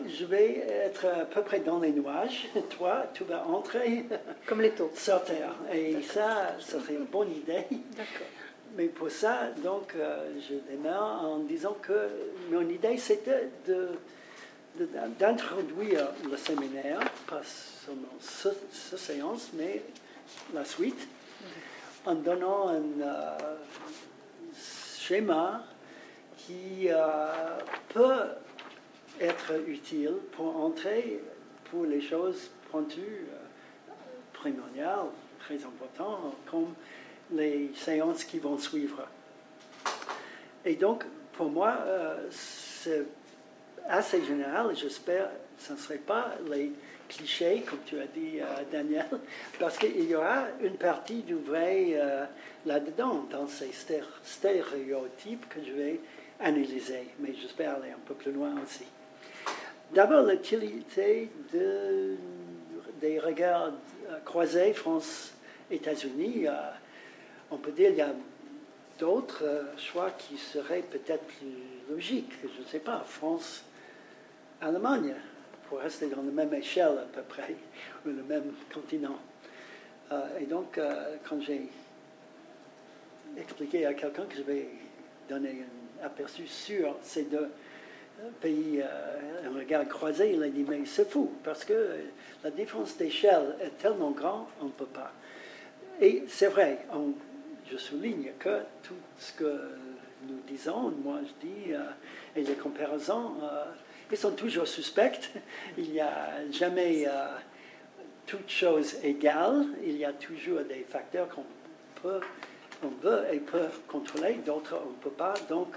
je vais être à peu près dans les nuages. Toi, tu vas entrer comme les taux sur Terre. Et ça serait une bonne idée. D'accord. Mais pour ça, donc, je démarre en disant que mon idée, c'était d'introduire le séminaire, pas seulement cette séance, mais la suite, en donnant un schéma qui peut être utile pour entrer pour les choses pointues, primordiales, très importantes, comme les séances qui vont suivre. Et donc, pour moi, c'est assez général, et j'espère que ce ne serait pas les clichés, comme tu as dit, Daniel, parce qu'il y aura une partie du vrai là-dedans, dans ces stéréotypes que je vais analyser, mais j'espère aller un peu plus loin aussi. D'abord, l'utilité des regards croisés France-États-Unis. On peut dire qu'il y a d'autres choix qui seraient peut-être plus logiques. Je ne sais pas, France-Allemagne, pour rester dans la même échelle à peu près, ou le même continent. Et donc, quand j'ai expliqué à quelqu'un que je vais donner un aperçu sur ces deux pays, un regard croisé, il a dit, mais c'est fou, parce que la différence d'échelle est tellement grande, on ne peut pas. Et c'est vrai, je souligne que tout ce que nous disons, moi je dis, et les comparaisons, ils sont toujours suspectes. Il n'y a jamais toute chose égale. Il y a toujours des facteurs qu'on veut et peut contrôler, d'autres on ne peut pas. Donc,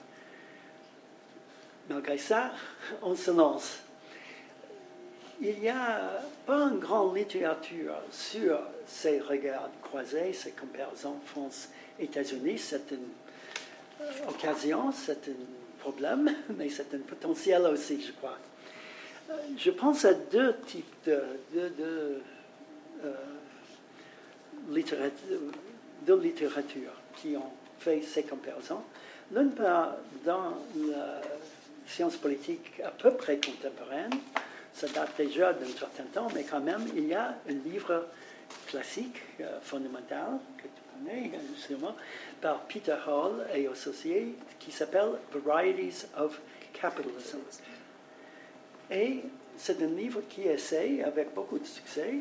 malgré ça, on se lance. Il n'y a pas une grande littérature sur ces regards croisés, ces comparaisons France-États-Unis. C'est une occasion, c'est un problème, mais c'est un potentiel aussi, je crois. Je pense à deux types de littérature qui ont fait ces comparaisons. L'une part dans la science politique à peu près contemporaine. Ça date déjà d'un certain temps, mais quand même, il y a un livre classique, fondamental, que tu connais sûrement, par Peter Hall et associés, qui s'appelle Varieties of Capitalism. Et c'est un livre qui essaie, avec beaucoup de succès,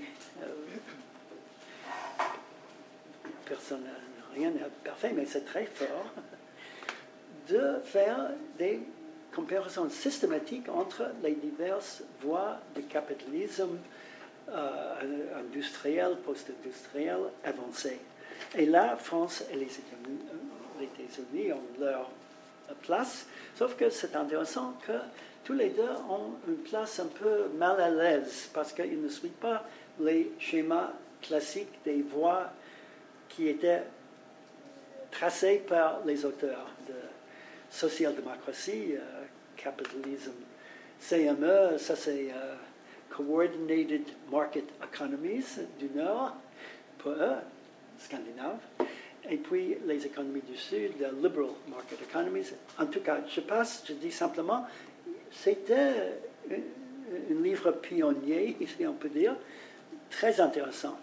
personne, rien n'est parfait, mais c'est très fort, de faire des comparaison systématique entre les diverses voies de capitalisme industriel, post-industriel avancé. Et là, France et les États-Unis ont leur place, sauf que c'est intéressant que tous les deux ont une place un peu mal à l'aise parce qu'ils ne suivent pas les schémas classiques des voies qui étaient tracées par les auteurs de social-démocratie, capitalisme, CME, ça c'est Coordinated Market Economies du Nord, pour eux, scandinaves, et puis les économies du Sud, Liberal Market Economies. En tout cas, je dis simplement, c'était un livre pionnier, si on peut dire, très intéressant.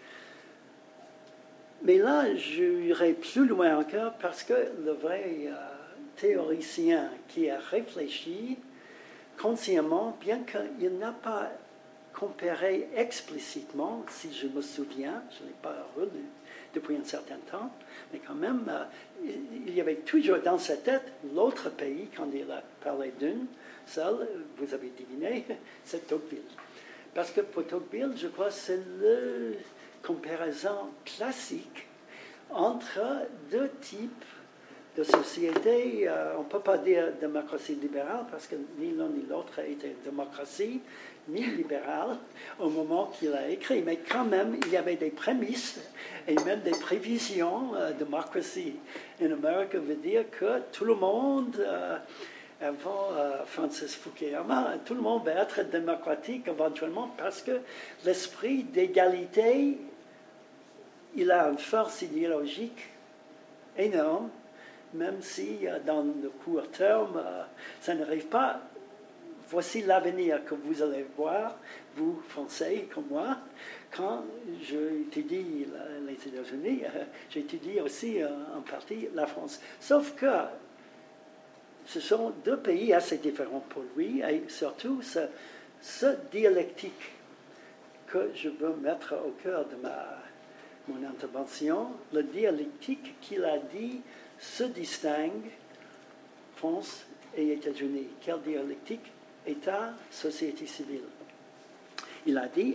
Mais là, j'irai plus loin encore parce que le vrai théoricien qui a réfléchi consciemment, bien qu'il n'a pas comparé explicitement, si je me souviens, je ne l'ai pas relu depuis un certain temps, mais quand même, il y avait toujours dans sa tête l'autre pays, quand il a parlé d'une seule, vous avez deviné, c'est Tocqueville. Parce que pour Tocqueville, je crois que c'est la comparaison classique entre deux types de sociétés. On ne peut pas dire démocratie libérale parce que ni l'un ni l'autre était démocratie, ni libérale au moment qu'il a écrit. Mais quand même, il y avait des prémices et même des prévisions. Démocratie in America veut dire que tout le monde, avant Francis Fukuyama, tout le monde va être démocratique éventuellement parce que l'esprit d'égalité, il a une force idéologique énorme, même si dans le court terme, ça n'arrive pas voici l'avenir que vous allez voir, vous, Français, comme moi. Quand j'étudie les États-Unis, j'étudie aussi en partie la France. Sauf que ce sont deux pays assez différents pour lui, et surtout ce dialectique que je veux mettre au cœur de mon intervention, le dialectique qu'il a dit se distingue France et États-Unis. Quelle dialectique? État, société civile. Il a dit,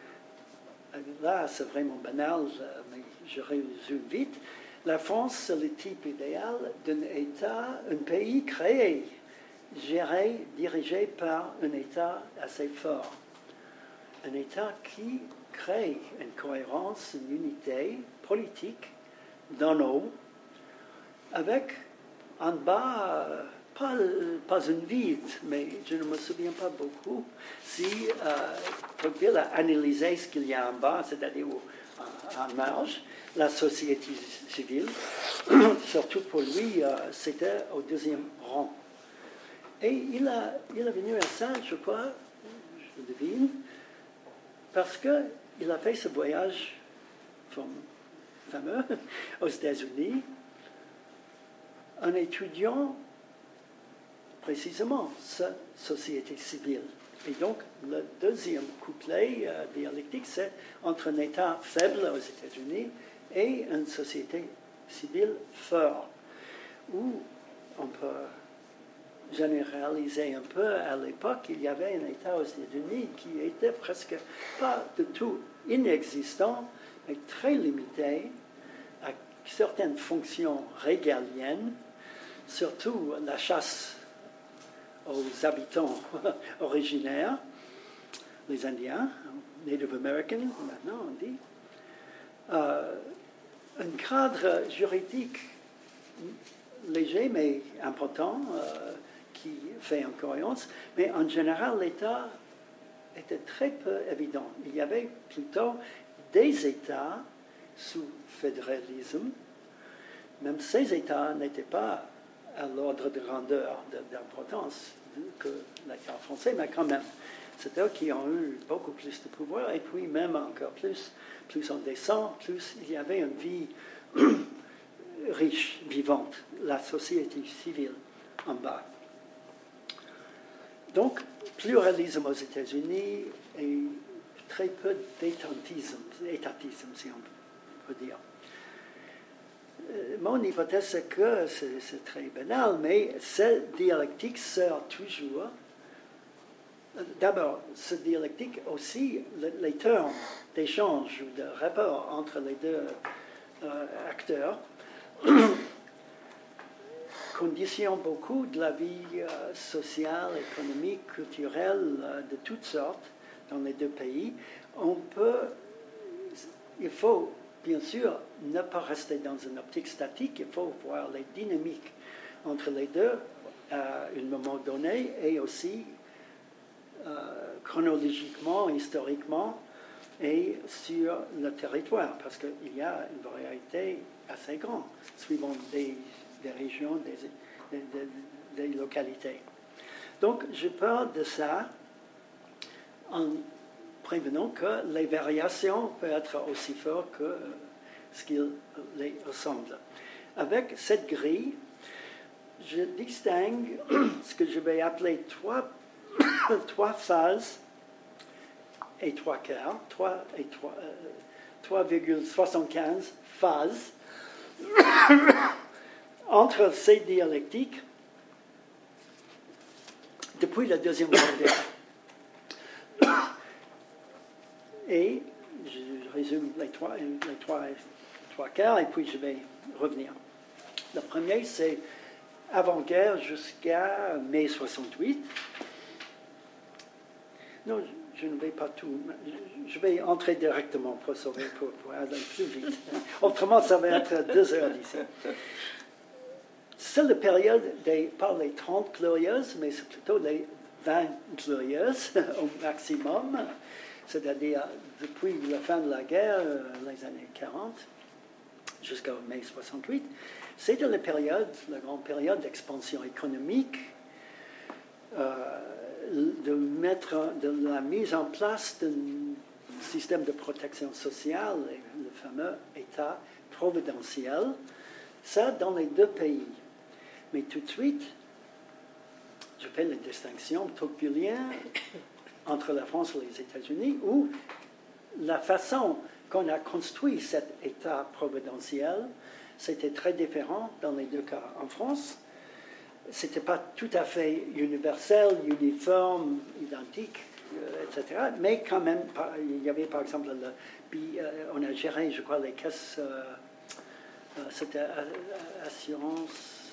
là c'est vraiment banal, mais je résume vite, la France c'est le type idéal d'un État, un pays créé, géré, dirigé par un État assez fort. Un État qui crée une cohérence, une unité politique d'en haut, avec en bas, pas une vide, mais je ne me souviens pas beaucoup si Tocqueville a analysé ce qu'il y a en bas, c'est-à-dire en marge, la société civile. Surtout pour lui, c'était au deuxième rang. Et il est venu à ça, je crois, je devine, parce qu'il a fait ce voyage fameux aux États-Unis en étudiant précisément cette société civile. Et donc, le deuxième couplet dialectique, c'est entre un État faible aux États-Unis et une société civile forte, où on peut généraliser un peu. À l'époque, il y avait un État aux États-Unis qui était presque pas du tout inexistant, mais très limité à certaines fonctions régaliennes, surtout la chasse aux habitants originaires, les Indiens, Native Americans, maintenant on dit, un cadre juridique léger mais important qui fait une cohérence, mais en général l'État était très peu évident. Il y avait plutôt des États sous fédéralisme, même ces États n'étaient pas à l'ordre de grandeur, d'importance que l'État français, mais quand même, c'est eux qui ont eu beaucoup plus de pouvoir, et puis même encore plus on descend, plus il y avait une vie riche, vivante, la société civile en bas. Donc, pluralisme aux États-Unis et très peu d'étatisme, si on peut dire. Mon hypothèse, c'est que c'est très banal, mais cette dialectique sert toujours. D'abord, cette dialectique aussi, les termes d'échange ou de rapport entre les deux acteurs conditionnent beaucoup de la vie sociale, économique, culturelle, de toutes sortes dans les deux pays. Il faut bien sûr ne pas rester dans une optique statique, il faut voir les dynamiques entre les deux à un moment donné et aussi chronologiquement, historiquement et sur le territoire, parce qu'il y a une variété assez grande suivant des régions, des localités. Donc, je parle de ça en prévenant que les variations peuvent être aussi fortes que ce qu'ils les ressemblent. Avec cette grille, je distingue ce que je vais appeler trois phases et 3/4, 3,75 phases entre ces dialectiques depuis la Deuxième Grande Guerre. Et je résume les trois quarts et puis je vais revenir. Le premier, c'est avant-guerre jusqu'à mai 68. Non, je ne vais pas tout. Je vais entrer directement pour aller plus vite. Autrement, ça va être 2 heures d'ici. C'est la période pas les 30 glorieuses, mais c'est plutôt les 20 glorieuses au maximum. C'est-à-dire depuis la fin de la guerre, les années 40, jusqu'à mai 68, c'était la grande période d'expansion économique, de la mise en place d'un système de protection sociale, le fameux État providentiel, ça dans les deux pays. Mais tout de suite, je fais la distinction tocquevillien entre la France et les États-Unis, où la façon qu'on a construit cet État providentiel, c'était très différent dans les deux cas. En France, ce n'était pas tout à fait universel, uniforme, identique, etc. Mais quand même, il y avait par exemple, on a géré, je crois, les caisses, c'était assurance,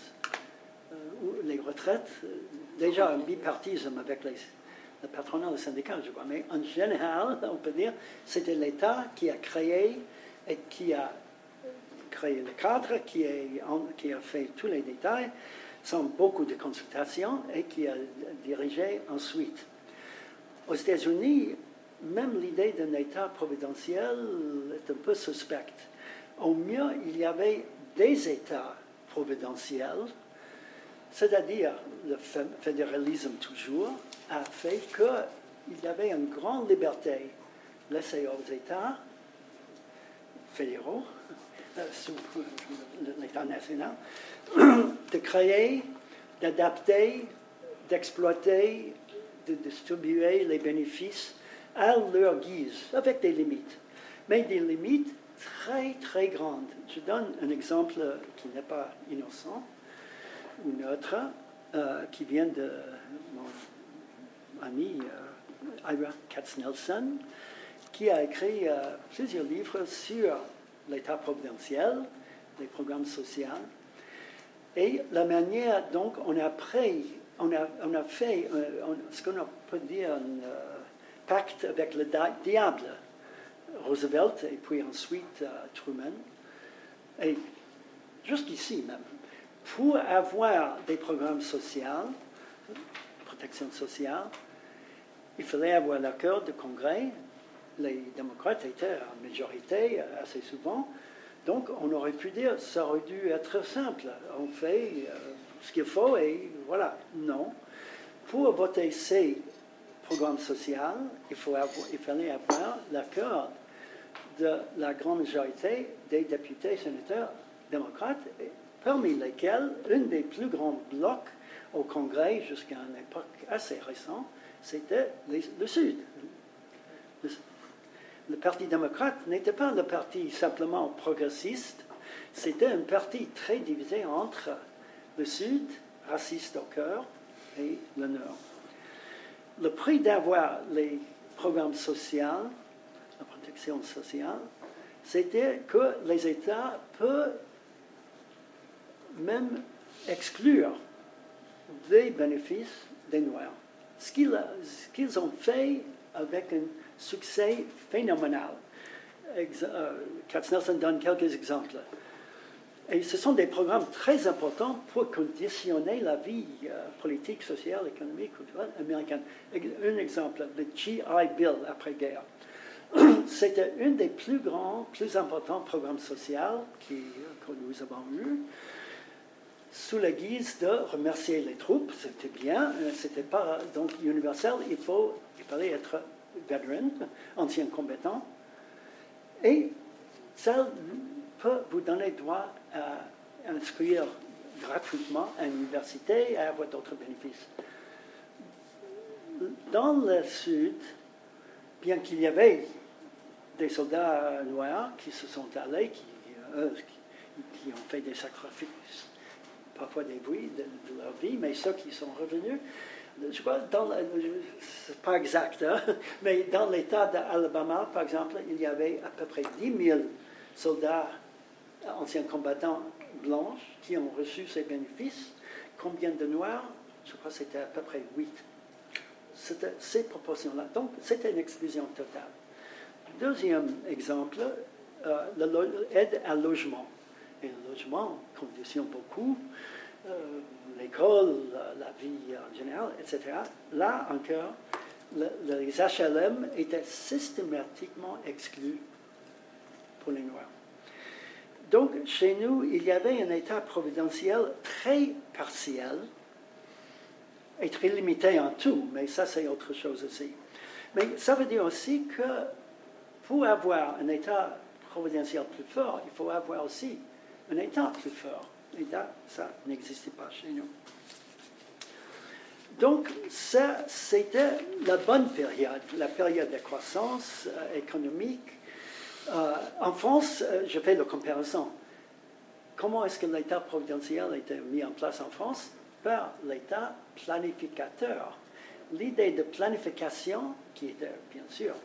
les retraites, déjà un bipartisme avec le patronat, le syndicat, je crois. Mais en général, on peut dire, c'était l'État qui a créé et qui a créé le cadre, qui a fait tous les détails, sans beaucoup de consultations, et qui a dirigé ensuite. Aux États-Unis, même l'idée d'un État providentiel est un peu suspecte. Au mieux, il y avait des États providentiels, c'est-à-dire le fédéralisme toujours, a fait qu'il y avait une grande liberté laissée aux États fédéraux, sous l'État national, de créer, d'adapter, d'exploiter, de distribuer les bénéfices à leur guise, avec des limites, mais des limites très, très grandes. Je donne un exemple qui n'est pas innocent, ou neutre, qui vient de mon ami Ira Katznelson, qui a écrit plusieurs livres sur l'État providentiel, les programmes sociaux, et la manière dont on a fait ce qu'on peut dire un pacte avec le diable, Roosevelt et puis ensuite Truman, et jusqu'ici même, pour avoir des programmes sociaux, protection sociale, il fallait avoir l'accord du Congrès. Les démocrates étaient en majorité assez souvent. Donc, on aurait pu dire, ça aurait dû être simple. On fait ce qu'il faut et voilà. Non. Pour voter ces programmes sociaux, il fallait avoir l'accord de la grande majorité des députés sénateurs démocrates, parmi lesquels un des plus grands blocs au Congrès jusqu'à une époque assez récente, c'était le Sud. Le Parti démocrate n'était pas le parti simplement progressiste, c'était un parti très divisé entre le Sud, raciste au cœur, et le Nord. Le prix d'avoir les programmes sociaux, la protection sociale, c'était que les États peuvent même exclure des bénéfices des Noirs. Ce qu'ils ont fait avec un succès phénoménal. Katznelson donne quelques exemples. Et ce sont des programmes très importants pour conditionner la vie politique, sociale, économique, culturelle américaine. Un exemple, le GI Bill après-guerre. C'était un des plus grands, plus importants programmes sociaux que nous avons eus, sous la guise de remercier les troupes. C'était bien, c'était pas donc universel, il fallait être veteran, ancien combattant, et ça peut vous donner droit à inscrire gratuitement à l'université et à avoir d'autres bénéfices. Dans le Sud, bien qu'il y avait des soldats noirs qui se sont allés, qui ont fait des sacrifices, parfois des vies de leur vie, mais ceux qui sont revenus, je crois, c'est pas exact, hein, mais dans l'État d'Alabama, par exemple, il y avait à peu près 10 000 soldats, anciens combattants blancs, qui ont reçu ces bénéfices. Combien de Noirs? Je crois que c'était à peu près 8. C'était ces proportions-là. Donc, c'était une exclusion totale. Deuxième exemple, l'aide à logement. Et le logement conditionne beaucoup l'école, la vie en général, etc. Là encore, les HLM étaient systématiquement exclus pour les Noirs. Donc, chez nous, il y avait un État providentiel très partiel, être illimité en tout, mais ça c'est autre chose aussi. Mais ça veut dire aussi que pour avoir un État providentiel plus fort, il faut avoir aussi un État plus fort. Et là, ça n'existait pas chez nous. Donc, ça, c'était la bonne période, la période de croissance économique. En France, je fais la comparaison. Comment est-ce que l'État providentiel a été mis en place en France? Par l'État planificateur. L'idée de planification, qui était bien sûr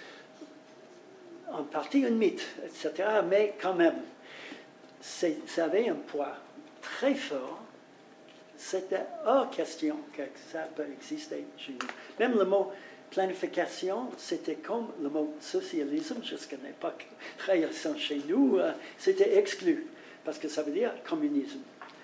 en partie un mythe, etc., mais quand même, ça avait un poids très fort. C'était hors question que ça peut exister chez nous. Même le mot planification, c'était comme le mot socialisme, jusqu'à une époque très récente chez nous, c'était exclu, parce que ça veut dire communisme.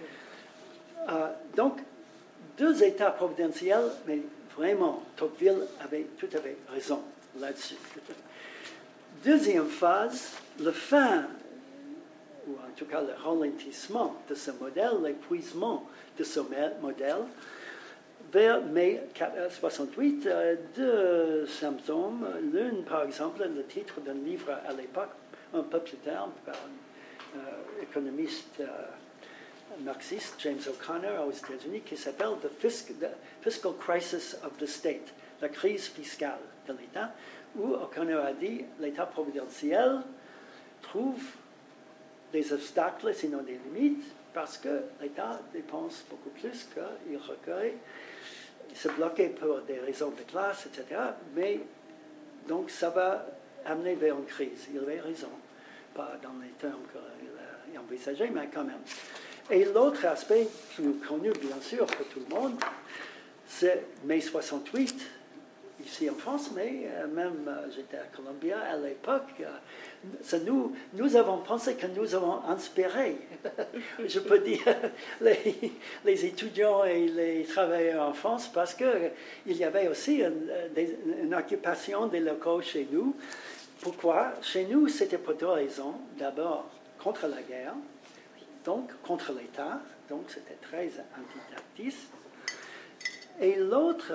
Donc, deux États providentiels, mais vraiment, Tocqueville avait tout à fait raison là-dessus. Deuxième phase, la fin, ou en tout cas le ralentissement de ce modèle, l'épuisement de ce modèle, vers mai 68, deux symptômes. L'une, par exemple, le titre d'un livre à l'époque, un peu plus tard, par un économiste marxiste, James O'Connor, aux États-Unis, qui s'appelle The Fiscal Crisis of the State, la crise fiscale de l'État, où O'Connor a dit l'État providentiel trouve des obstacles, sinon des limites, parce que l'État dépense beaucoup plus qu'il recueille. Il s'est bloqué pour des raisons de classe, etc. Mais donc ça va amener vers une crise. Il avait raison. Pas dans les termes qu'il a envisagés, mais quand même. Et l'autre aspect, plus connu bien sûr pour tout le monde, c'est mai 68, ici en France, mais même j'étais à Columbia à l'époque. Nous avons pensé que nous avons inspiré, je peux dire, les étudiants et les travailleurs en France, parce qu'il y avait aussi une occupation des locaux chez nous. Pourquoi? Chez nous, c'était pour deux raisons. D'abord, contre la guerre, donc contre l'État, donc c'était très antidactiste. Et l'autre,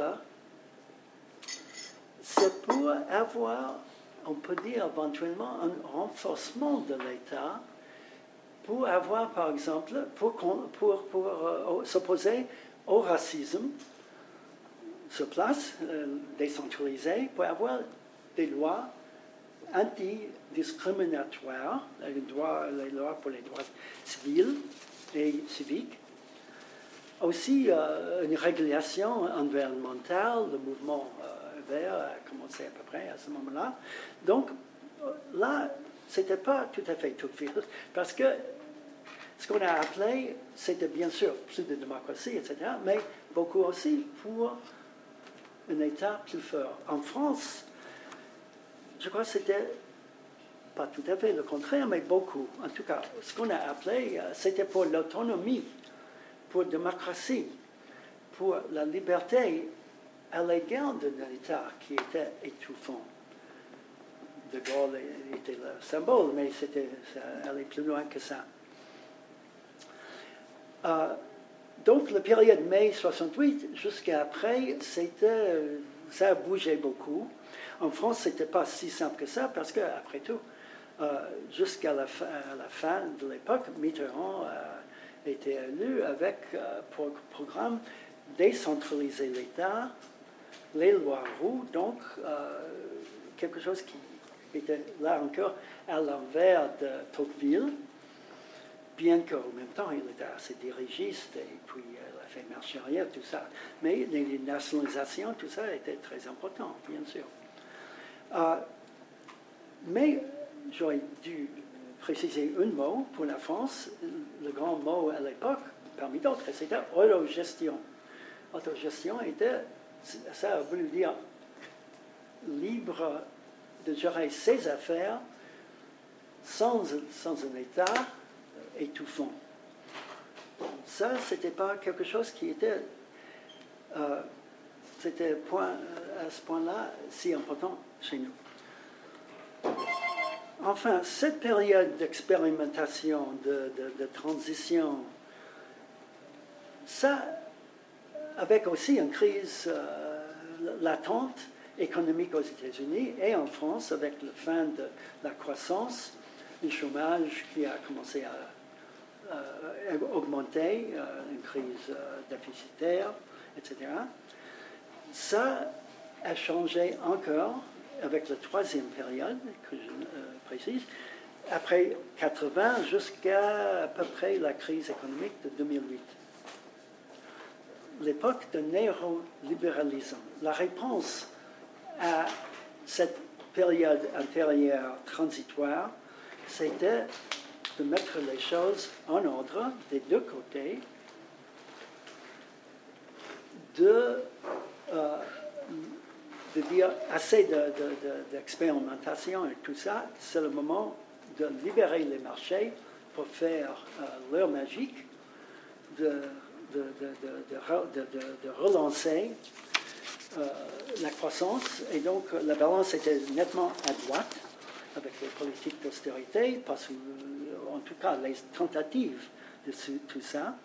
c'est pour avoir, on peut dire éventuellement, un renforcement de l'État, pour avoir, par exemple, pour s'opposer au racisme sur place, décentralisé, pour avoir des lois antidiscriminatoires, les lois pour les droits civils et civiques. Aussi, une régulation environnementale, le mouvement vert a commencé à peu près à ce moment-là. Donc, là, ce n'était pas tout à fait Tocqueville, parce que ce qu'on a appelé, c'était bien sûr plus de démocratie, etc., mais beaucoup aussi pour un État plus fort. En France, je crois que c'était pas tout à fait le contraire, mais beaucoup. En tout cas, ce qu'on a appelé, c'était pour l'autonomie, pour la démocratie, pour la liberté à l'égard d'un État qui était étouffant. De Gaulle était le symbole, mais ça allait plus loin que ça. Donc, la période mai 68 jusqu'à après, ça a bougé beaucoup. En France, ce n'était pas si simple que ça, parce qu'après tout, jusqu'à la fin de l'époque, Mitterrand était élu avec pour programme décentraliser l'État, les lois Roux, donc quelque chose qui était là encore à l'envers de Tocqueville, bien qu'en même temps il était assez dirigiste et puis il a fait marche arrière, tout ça. Mais les nationalisations, tout ça était très important, bien sûr. Mais j'aurais dû préciser un mot pour la France. Le grand mot à l'époque, parmi d'autres, c'était autogestion. Autogestion ça a voulu dire libre de gérer ses affaires sans un État étouffant. Ça, c'était pas quelque chose qui était, c'était à ce point-là si important chez nous. Enfin, cette période d'expérimentation, de transition, ça avec aussi une crise latente économique aux États-Unis et en France, avec la fin de la croissance, le chômage qui a commencé à augmenter, une crise déficitaire, etc. Ça a changé encore avec la troisième période que je précise, après 80 jusqu'à à peu près la crise économique de 2008. L'époque de néolibéralisme. La réponse à cette période antérieure transitoire, c'était de mettre les choses en ordre des deux côtés, de dire assez d'expérimentation et tout ça, c'est le moment de libérer les marchés pour faire l'heure magique, de relancer la croissance. Et donc, la balance était nettement à droite avec les politiques d'austérité, parce que, en tout cas, les tentatives de tout ça.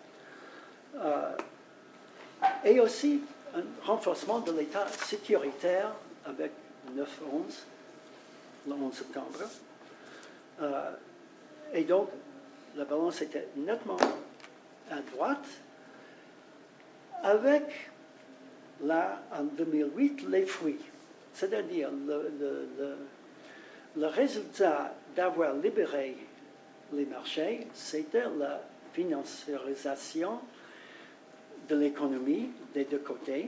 Et aussi un renforcement de l'état sécuritaire avec 9-11, le 11 septembre. Et donc, la balance était nettement à droite, avec, là, en 2008, les fruits. C'est-à-dire le résultat d'avoir libéré les marchés, c'était la financiarisation de l'économie des deux côtés,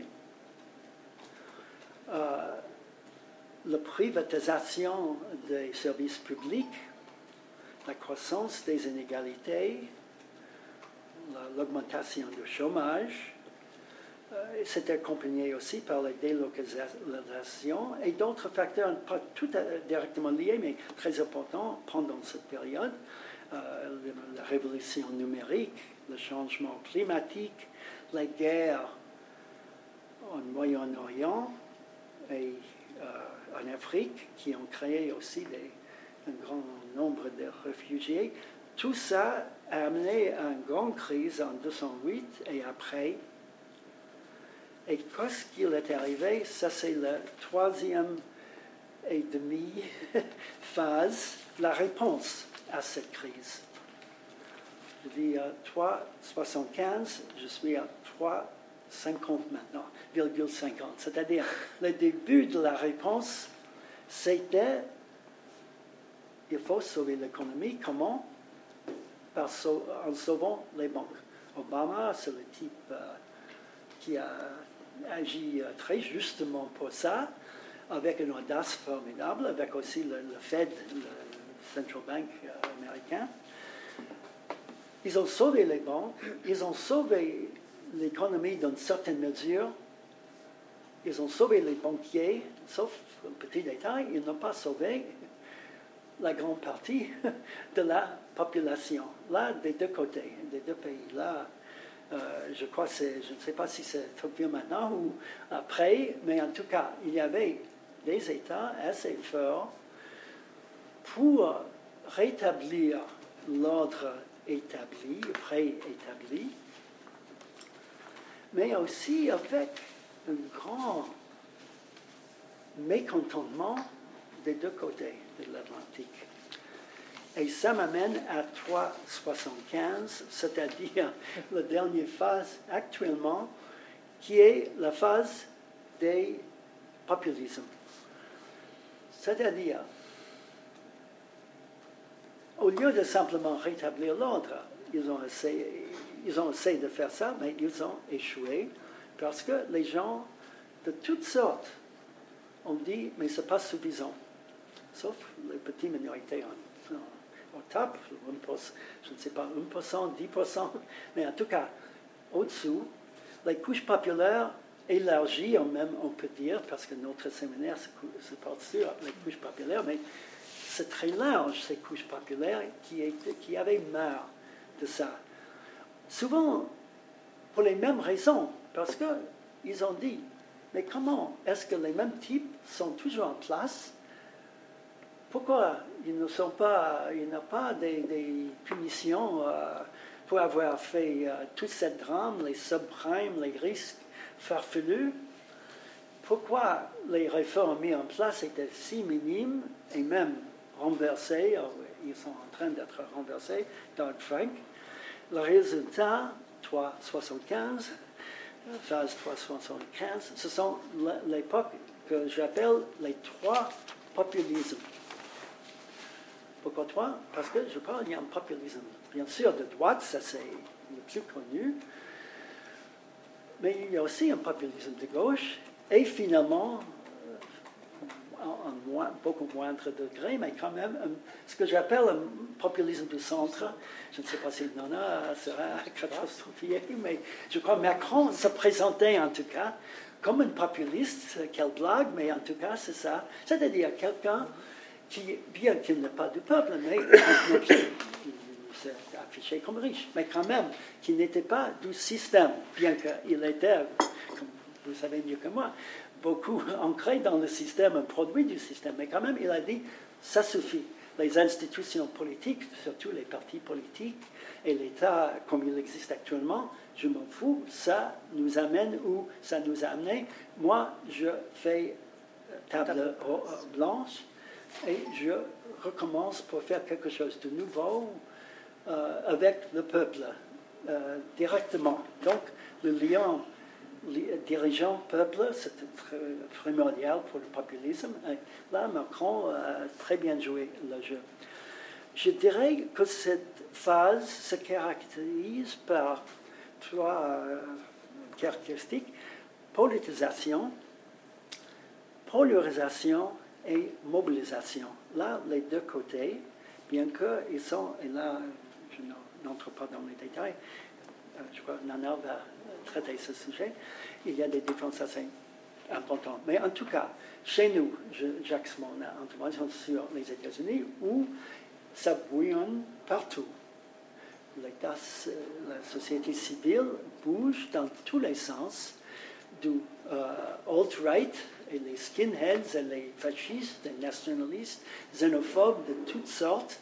la privatisation des services publics, la croissance des inégalités, l'augmentation du chômage. C'était accompagné aussi par la délocalisation et d'autres facteurs, pas tout directement liés, mais très importants pendant cette période. La révolution numérique, le changement climatique, les guerres au Moyen-Orient et en Afrique, qui ont créé aussi un grand nombre de réfugiés. Tout ça a amené à une grande crise en 2008 et après. Et qu'est-ce qu'il est arrivé? Ça, c'est la troisième et demi phase de la réponse à cette crise. Je dis à 3,75, je suis à 3,50 maintenant, 0,50. C'est-à-dire, le début de la réponse, c'était il faut sauver l'économie. Comment? En sauvant les banques. Obama, c'est le type qui a agi très justement pour ça, avec une audace formidable, avec aussi le Fed, le Central Bank américain. Ils ont sauvé les banques, ils ont sauvé l'économie dans une certaine mesure, ils ont sauvé les banquiers, sauf un petit détail, ils n'ont pas sauvé la grande partie de la population, là, des deux côtés, des deux pays. Là, je crois je ne sais pas si c'est trop vieux maintenant ou après, mais en tout cas, il y avait des États assez forts pour rétablir l'ordre établi, préétabli, mais aussi avec un grand mécontentement des deux côtés de l'Atlantique. Et ça m'amène à 3,75, c'est-à-dire la dernière phase actuellement, qui est la phase des populismes. C'est-à-dire, au lieu de simplement rétablir l'ordre, ils ont essayé de faire ça, mais ils ont échoué, parce que les gens de toutes sortes ont dit, mais ce n'est pas suffisant, sauf les petites minorités au top, je ne sais pas, 1%, 10%, mais en tout cas, au-dessous, les couches populaires élargies, même on peut dire, parce que notre séminaire se porte sur les couches populaires, mais c'est très large, ces couches populaires qui avaient marre de ça. Souvent, pour les mêmes raisons, parce qu'ils ont dit, mais comment est-ce que les mêmes types sont toujours en place? Pourquoi il n'y a pas des punitions pour avoir fait tout ce drame, les subprimes, les risques farfelu. Pourquoi les réformes mises en place étaient si minimes et même renversées, ils sont en train d'être renversés, Dodd-Frank. Le résultat, 3,75, phase 3,75, ce sont l'époque que j'appelle les trois populismes. Pourquoi trois? Parce que je parle, il y a un populisme, bien sûr, de droite, ça c'est le plus connu, mais il y a aussi un populisme de gauche, et finalement, en beaucoup moindre degré, mais quand même, ce que j'appelle un populisme du centre. Je ne sais pas si Nona sera catastrophique, mais je crois que Macron se présentait en tout cas comme un populiste. Quelle blague, mais en tout cas, c'est ça. C'est-à-dire quelqu'un qui, bien qu'il n'est pas du peuple, mais il s'est affiché comme riche, mais quand même, qui n'était pas du système, bien qu'il était, comme vous savez mieux que moi, beaucoup ancré dans le système, un produit du système. Mais quand même, il a dit, ça suffit. Les institutions politiques, surtout les partis politiques, et l'État comme il existe actuellement, je m'en fous, ça nous amène où ça nous a amené. Moi, je fais table blanche et je recommence pour faire quelque chose de nouveau avec le peuple, directement. Donc, le lien dirigeant peuple, c'était primordial pour le populisme. Et là, Macron a très bien joué le jeu. Je dirais que cette phase se caractérise par trois caractéristiques: politisation, polarisation et mobilisation. Là, les deux côtés, bien qu'ils sont, et là, je n'entre pas dans les détails, je crois que Nana va traiter ce sujet, il y a des différences assez importantes. Mais en tout cas, chez nous, j'axe mon intervention sur les États-Unis, où ça bouillonne partout. L'État, la société civile bouge dans tous les sens, du alt-right et les skinheads et les fascistes, les nationalistes, xénophobes de toutes sortes,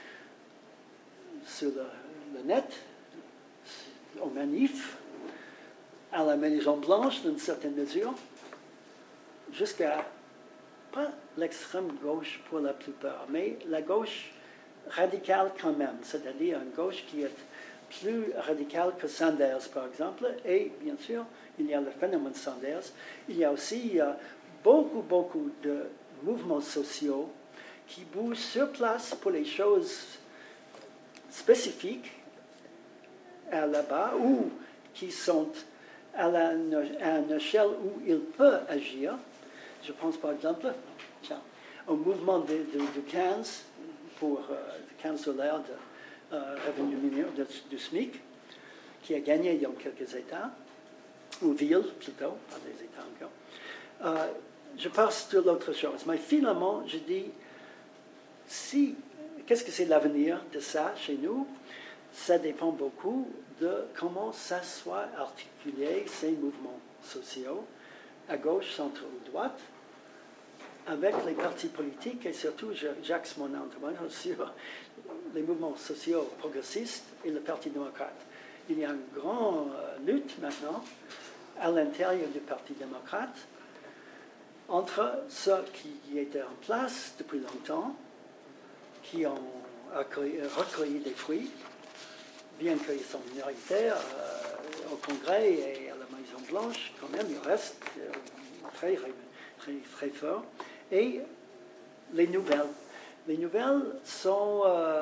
sur le net, aux manifs, à la Maison-Blanche, d'une certaine mesure, jusqu'à, pas l'extrême gauche pour la plupart, mais la gauche radicale quand même, c'est-à-dire une gauche qui est plus radicale que Sanders, par exemple, et bien sûr, il y a le phénomène Sanders, il y a aussi beaucoup de mouvements sociaux qui bougent sur place pour les choses spécifiques à là-bas, ou qui sont à une échelle où il peut agir. Je pense par exemple au mouvement du 15 pour 15 dollars de revenu minimum du SMIC, qui a gagné dans quelques États, ou villes plutôt, pas des États encore. Je passe sur l'autre chose, mais finalement, je dis, qu'est-ce que c'est l'avenir de ça chez nous? Ça dépend beaucoup de comment ça soit articulé, ces mouvements sociaux, à gauche, centre ou droite, avec les partis politiques, et surtout, j'axe mon intervention sur les mouvements sociaux progressistes et le Parti démocrate. Il y a une grande lutte maintenant à l'intérieur du Parti démocrate entre ceux qui étaient en place depuis longtemps, qui ont recueilli des fruits, bien qu'ils sont minoritaires au Congrès et à la Maison-Blanche, quand même, ils restent très forts. Et les nouvelles. Les nouvelles sont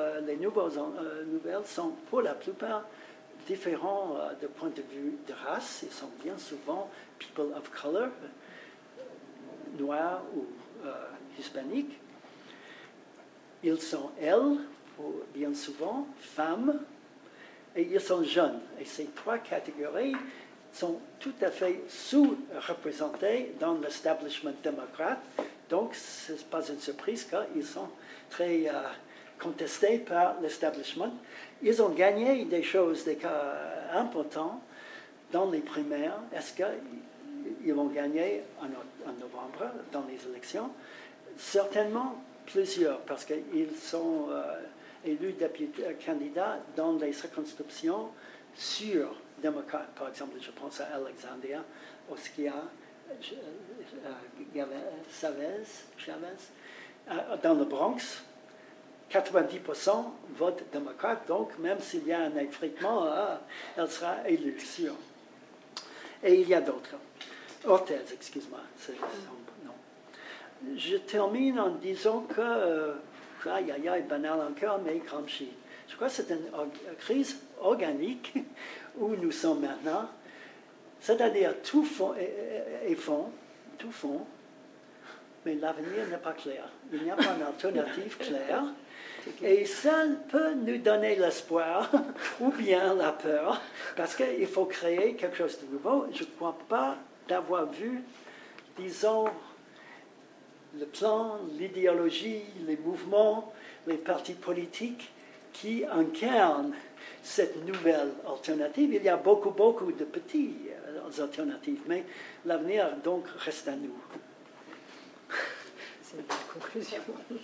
pour la plupart différents de point de vue de race. Ils sont bien souvent people of color, noirs ou hispaniques. Ils sont, elles, bien souvent, femmes, et ils sont jeunes. Et ces trois catégories sont tout à fait sous-représentées dans l'establishment démocrate. Donc, ce n'est pas une surprise qu'ils sont très contestés par l'establishment. Ils ont gagné des choses, des cas importants dans les primaires. Est-ce qu'ils vont gagner en novembre dans les élections? Certainement plusieurs, parce qu'ils sont élus candidats dans les circonscriptions sur démocrates. Par exemple, je pense à Alexandria, Oskia, Chavez, dans le Bronx, 90% votent démocrate, donc même s'il y a un effritement, elle sera élue, sûr. Et il y a d'autres. Ortez, excuse-moi, c'est son nom. Je termine en disant que, banal encore, mais Gramsci. Je crois que c'est une crise organique où nous sommes maintenant, c'est-à-dire tout fond, mais l'avenir n'est pas clair. Il n'y a pas d'alternative claire. Et ça peut nous donner l'espoir ou bien la peur, parce qu'il faut créer quelque chose de nouveau. Je ne crois pas d'avoir vu, disons, le plan, l'idéologie, les mouvements, les partis politiques qui incarnent cette nouvelle alternative. Il y a beaucoup de petites alternatives, mais l'avenir donc reste à nous. C'est une belle conclusion.